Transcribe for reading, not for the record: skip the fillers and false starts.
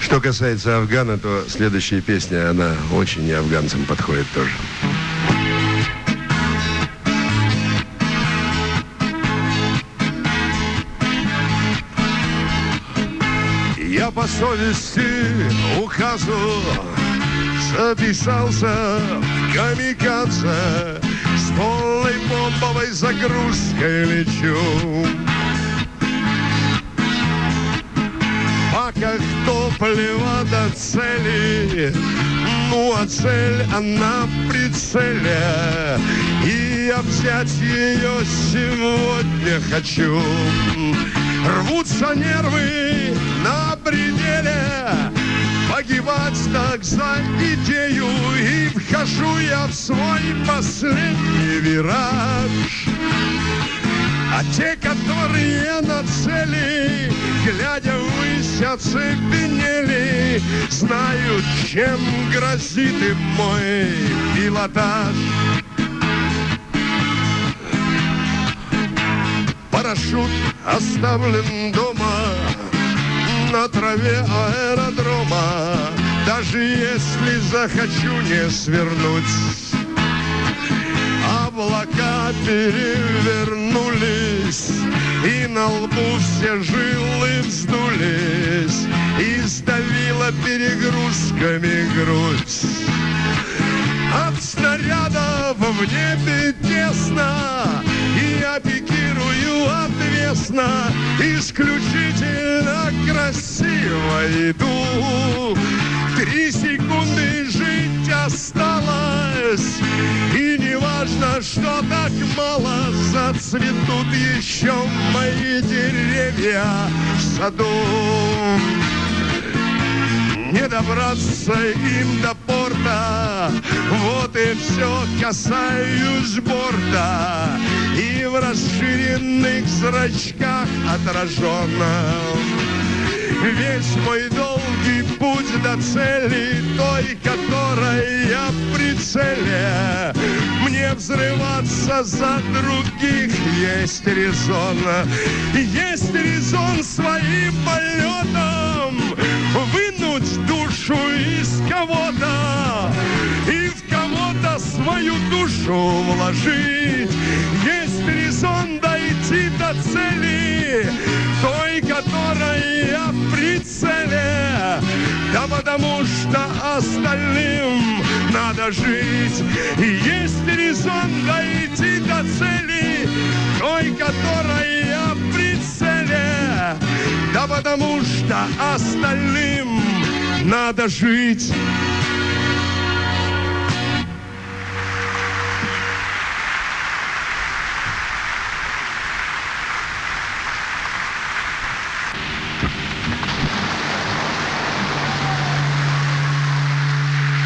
Что касается Афгана, то следующая песня, она очень и афганцам подходит тоже. Я по совести указу записался в камикадзе, с полной бомбовой загрузкой лечу. Как топливо до цели, ну а цель она в прицеле, и я взять ее сегодня хочу. Рвутся нервы на пределе, погибать так за идею, и вхожу я в свой последний вираж. А те, которые на цели, глядя ввысь, оцепенели, знают, чем грозит им мой пилотаж. Парашют оставлен дома на траве аэродрома. Даже если захочу не свернуть, облака перевернулись, и на лбу все жилы вздулись, и сдавила перегрузками грудь. От снарядов в небе тесно, и я пикирую отвесно, исключительно красиво иду. 3 секунды жить осталось, и не важно, что так мало, зацветут еще мои деревья в саду. Не добраться им до порта, вот и все, касаюсь борта, и в расширенных зрачках отраженном весь мой долгий путь до цели, той, которой я в прицеле. Мне взрываться за других есть резон. Есть резон своим полетом вынуть душу из кого-то и в кого-то свою душу вложить. Есть резон дойти до цели, той, которой я в прицеле. Да потому что остальным надо жить. И есть резон дойти до цели, той, которой я в прицеле. Да потому что остальным надо жить.